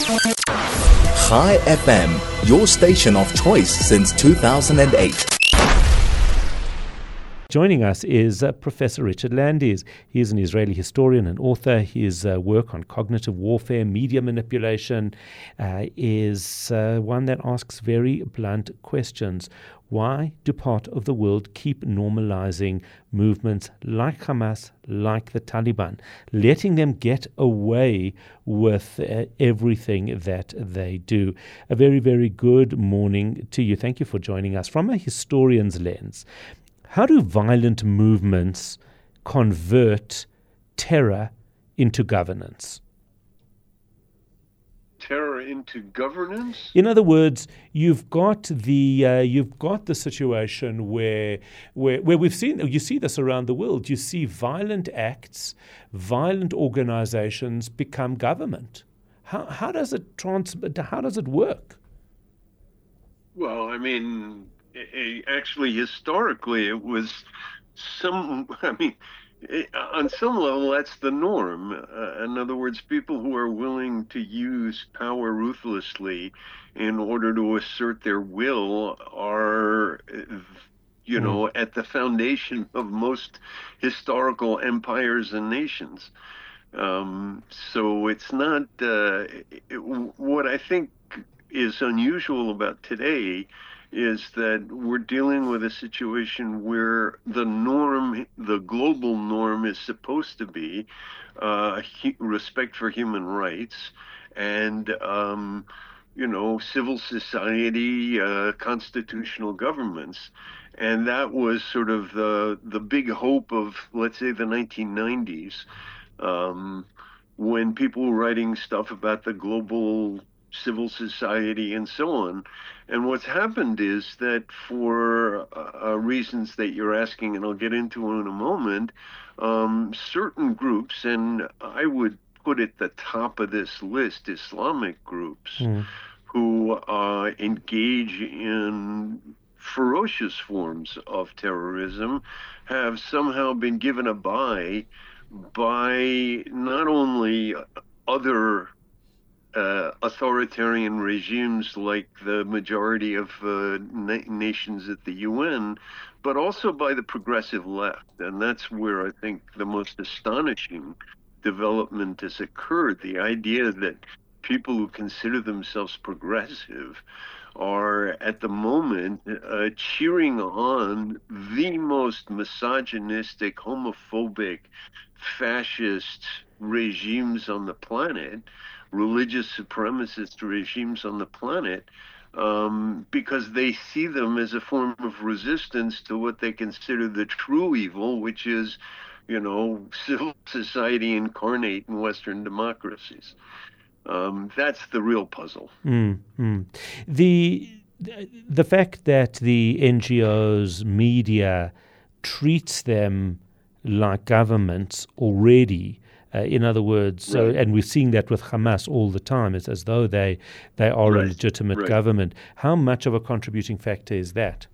Chai FM, your station of choice since 2008. Joining us is Professor Richard Landes. He is an Israeli historian and author. His work on cognitive warfare, media manipulation, is one that asks very blunt questions. Why do part of the world keep normalizing movements like Hamas, like the Taliban, letting them get away with everything that they do? A very, very good morning to you. Thank you for joining us. From a historian's lens, how do violent movements convert terror into governance? Terror into governance? In other words, you've got the situation where we've seen, you see this around the world. You see violent acts, violent organizations become government. How does it work? Well, I mean, actually, historically, it was on some level, that's the norm. In other words, people who are willing to use power ruthlessly in order to assert their will are, at the foundation of most historical empires and nations. So it's not, what I think is unusual about today is that we're dealing with a situation where the norm, the global norm, is supposed to be respect for human rights and, civil society, constitutional governments. And that was sort of the big hope of, let's say, the 1990s, when people were writing stuff about the global civil society and so on. And what's happened is that for reasons that you're asking, and I'll get into in a moment, certain groups, and I would put at the top of this list Islamic groups, who engage in ferocious forms of terrorism, have somehow been given a by not only other authoritarian regimes like the majority of nations at the UN, but also by the progressive left. And that's where I think the most astonishing development has occurred. The idea that people who consider themselves progressive are at the moment cheering on the most misogynistic, homophobic, fascist regimes on the planet, religious supremacist regimes on the planet, because they see them as a form of resistance to what they consider the true evil, which is, civil society incarnate in Western democracies. That's the real puzzle. The fact that the NGOs, media, treats them like governments already. In other words, right. And we're seeing that with Hamas all the time. It's as though they are a legitimate government. How much of a contributing factor is that?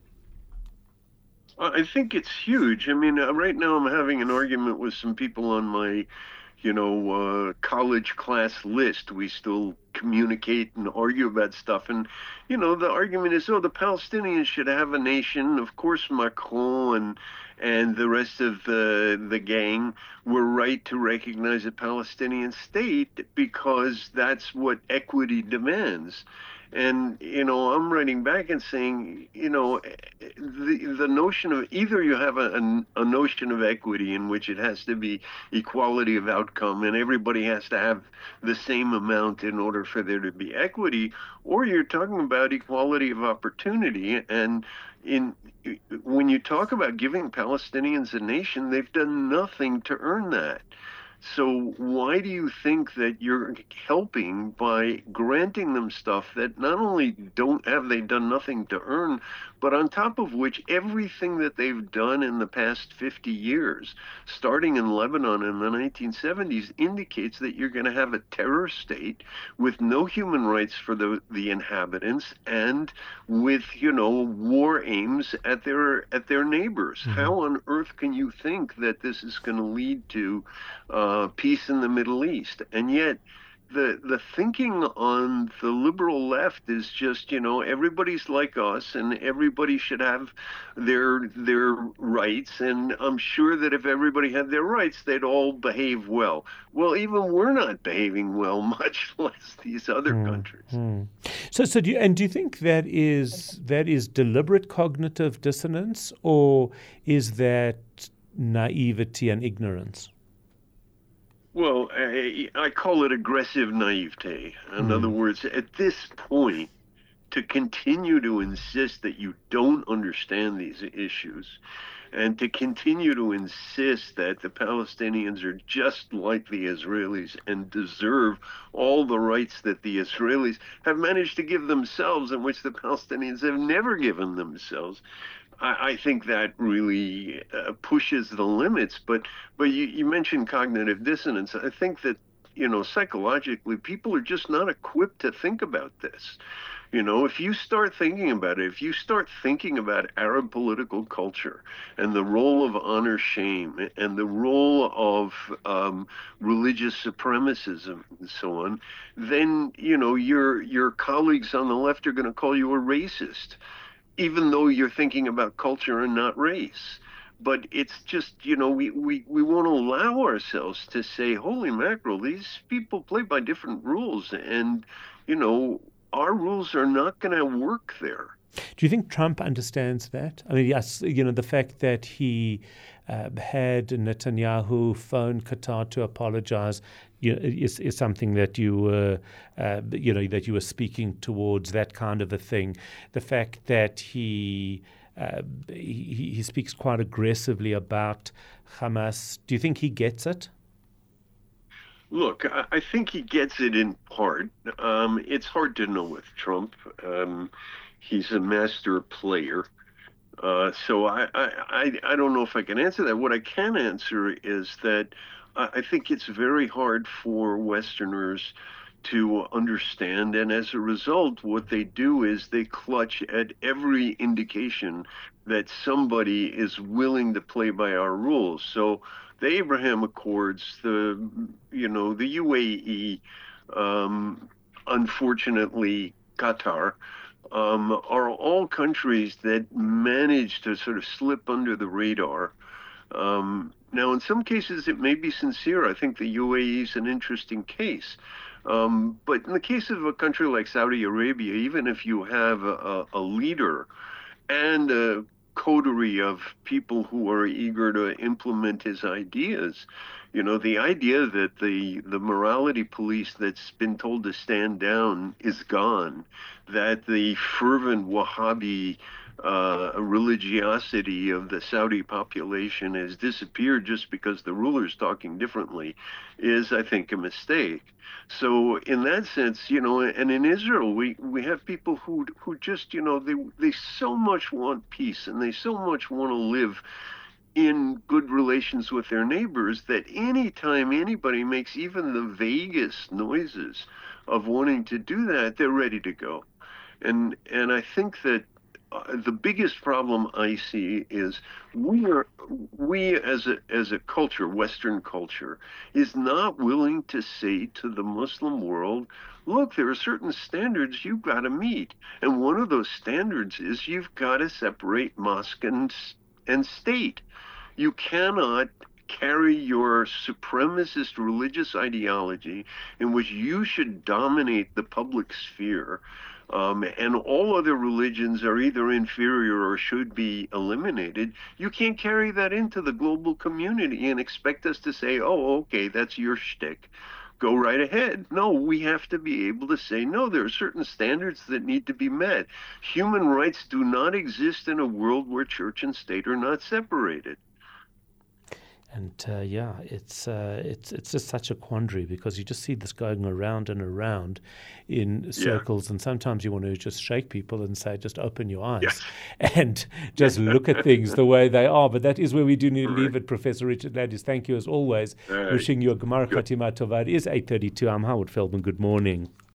I think it's huge. I mean, right now I'm having an argument with some people on my, college class list. We still communicate and argue about stuff. And, the argument is, the Palestinians should have a nation. Of course, Macron and the rest of the gang were right to recognize a Palestinian state because that's what equity demands. And, I'm writing back and saying, the notion of either you have a notion of equity in which it has to be equality of outcome and everybody has to have the same amount in order for there to be equity, or you're talking about equality of opportunity. And when you talk about giving Palestinians a nation, they've done nothing to earn that. So why do you think that you're helping by granting them stuff that not only have they done nothing to earn, but on top of which everything that they've done in the past 50 years, starting in Lebanon in the 1970s, indicates that you're going to have a terror state with no human rights for the inhabitants and with, war aims at their neighbors. Mm-hmm. How on earth can you think that this is going to lead to peace in the Middle East? And yet, the thinking on the liberal left is just, everybody's like us and everybody should have their rights. And I'm sure that if everybody had their rights, they'd all behave well. Well, even we're not behaving well, much less these other countries. So do you think that is deliberate cognitive dissonance, or is that naivety and ignorance? Well, I call it aggressive naivete. In other words, at this point, to continue to insist that you don't understand these issues and to continue to insist that the Palestinians are just like the Israelis and deserve all the rights that the Israelis have managed to give themselves and which the Palestinians have never given themselves, I think that really pushes the limits. But you mentioned cognitive dissonance. I think that, psychologically, people are just not equipped to think about this. If you start thinking about it, if you start thinking about Arab political culture and the role of honor shame and the role of religious supremacism and so on, then, your colleagues on the left are going to call you a racist, even though you're thinking about culture and not race. But it's just, we won't allow ourselves to say, holy mackerel, these people play by different rules. And, our rules are not going to work there. Do you think Trump understands that? I mean, yes, the fact that he had Netanyahu phone Qatar to apologize, is something that you were, that you were speaking towards, that kind of a thing. The fact that he speaks quite aggressively about Hamas. Do you think he gets it? Look, I think he gets it in part. It's hard to know with Trump. He's a master player. So I don't know if I can answer that. What I can answer is that I think it's very hard for Westerners to understand. And as a result, what they do is they clutch at every indication that somebody is willing to play by our rules. So the Abraham Accords, the UAE, unfortunately Qatar, are all countries that manage to sort of slip under the radar. Now, in some cases, it may be sincere. I think the UAE is an interesting case. But in the case of a country like Saudi Arabia, even if you have a leader and a coterie of people who are eager to implement his ideas, the idea that the morality police that's been told to stand down is gone, that the fervent Wahhabi religiosity of the Saudi population has disappeared just because the ruler's talking differently is, I think, a mistake. So in that sense, and in Israel, we have people who just, they so much want peace and they so much want to live in good relations with their neighbors that anytime anybody makes even the vaguest noises of wanting to do that, they're ready to go. And I think that the biggest problem I see is we as a culture, Western culture, is not willing to say to the Muslim world, look, there are certain standards you've got to meet. And one of those standards is you've got to separate mosque and state. You cannot carry your supremacist religious ideology in which you should dominate the public sphere, and all other religions are either inferior or should be eliminated. You can't carry that into the global community and expect us to say, oh, okay, that's your shtick. Go right ahead. No, we have to be able to say, no, there are certain standards that need to be met. Human rights do not exist in a world where church and state are not separated. And it's just such a quandary because you just see this going around and around in circles, and sometimes you want to just shake people and say, just open your eyes and just look at things the way they are. But that is where we do need to leave it. Professor Richard Landys, thank you as always. Wishing you a Gemara Khatima Tova. It is 8:32. I'm Howard Feldman. Good morning.